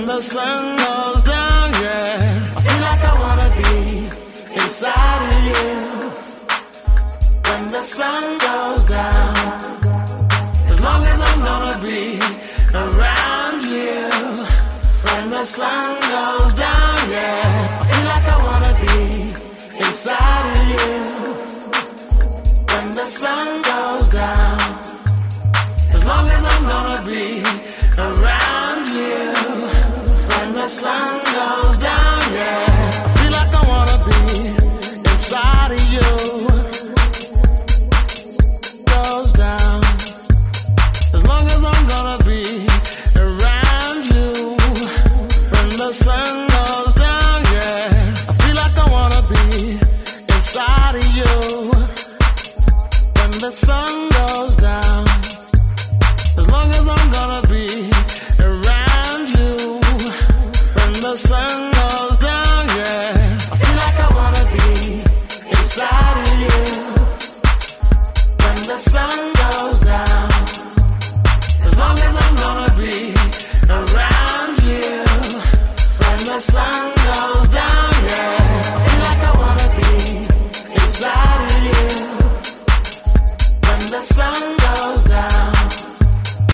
the sun goes down, yeah. I feel like I wanna be inside of you. When the sun goes down, as long as I'm gonna be around you. When the sun goes down, yeah. I feel like I wanna be inside of you. When the sun goes down, as long as I'm gonna be around you. When the sun goes down, yeah. I feel like I wanna be inside of you. Goes down, as long as I'm gonna be around you. When the sun